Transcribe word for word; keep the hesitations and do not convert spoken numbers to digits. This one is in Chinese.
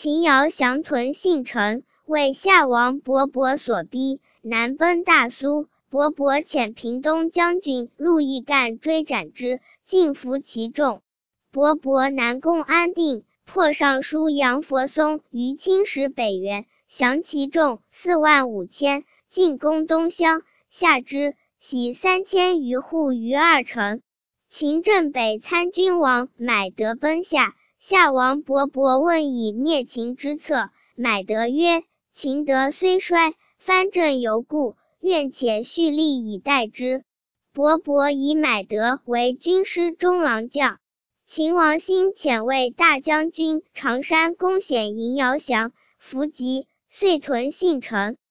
秦瑶降屯信城，为夏王勃勃所逼，南奔大苏。勃勃遣平东将军陆毅干追斩之，尽服其众。勃勃南攻安定，破尚书杨佛松于青石北原，降其众四万五千，进攻东乡，下之，徙三千余户于二城。秦镇北参军王买德奔下，夏王勃勃问以灭秦之策，买德曰：秦德虽衰，藩镇犹固，愿且蓄力以待之。勃勃以买德为军师中郎将。秦王兴遣为大将军常山公显迎姚降，伏击，遂屯信城。